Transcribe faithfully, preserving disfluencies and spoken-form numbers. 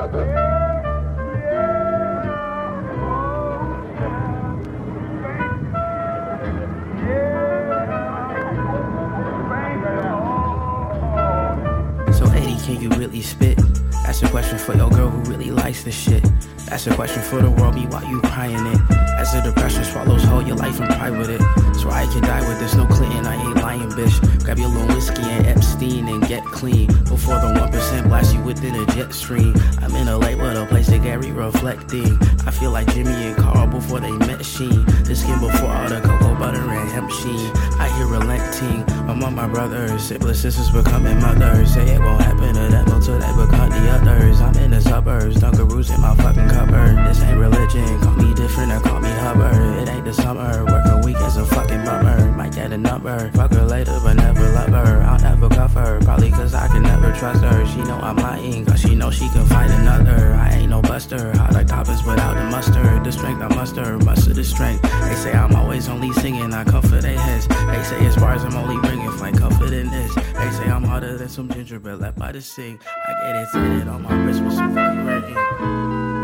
So eighty, can you really spit? That's a question for your girl who really likes this shit. That's a question for the world, me, why you crying it? As the depression swallows whole your life and cry with it. So I can die with this, no Clinton, I ain't lying, bitch. Grab your little whiskey and Epstein and get clean before the one percent blast you within a jet stream. I'm in a lake with a place to Gary reflecting. I feel like Jimmy and Carl before they met Sheen. The skin before all the cocoa butter and hemp sheen. I hear relenting among my brothers. Sibling sisters becoming mothers. Say it won't happen to them until they become the others. I'm in the suburbs, Dunkaroos in my fucking cupboard. This ain't religion, call me different or call me Hubbard. It ain't the summer, work a week as a fucking bummer. Might get a number, fuck her later but never love her. I'll never cuff her, probably cause I can never trust her. She know I'm lying, cause she know she can find another. I ain't no buster, hot like toppers without the mustard. The strength I muster, muster the strength. They say I'm always only singing, I comfort their heads. They say as far as I'm only bringing, find comfort in this. They say I'm harder than some gingerbread left by the sink. I get it tatted on my wrist with some funny written.